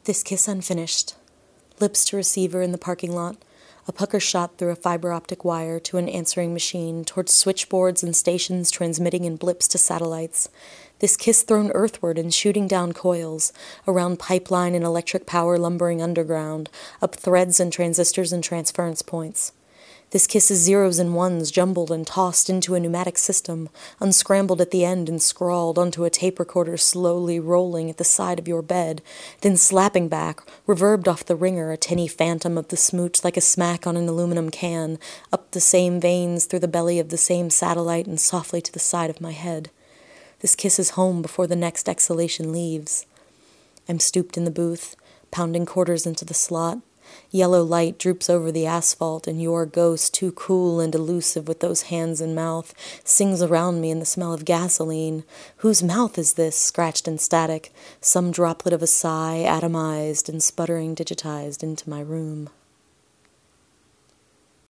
This kiss unfinished. Lips to receiver in the parking lot. A pucker shot through a fiber optic wire to an answering machine, towards switchboards and stations transmitting in blips to satellites. This kiss thrown earthward and shooting down coils, around pipeline and electric power lumbering underground, up threads and transistors and transference points. This kiss is zeros and ones jumbled and tossed into a pneumatic system, unscrambled at the end and scrawled onto a tape recorder slowly rolling at the side of your bed, then slapping back, reverbed off the ringer, a tinny phantom of the smooch like a smack on an aluminum can, up the same veins through the belly of the same satellite and softly to the side of my head. This kiss is home before the next exhalation leaves. I'm stooped in the booth, pounding quarters into the slot. Yellow light droops over the asphalt, and your ghost, too cool and elusive with those hands and mouth, sings around me in the smell of gasoline. Whose mouth is this, scratched and static, some droplet of a sigh, atomized and sputtering digitized into my room?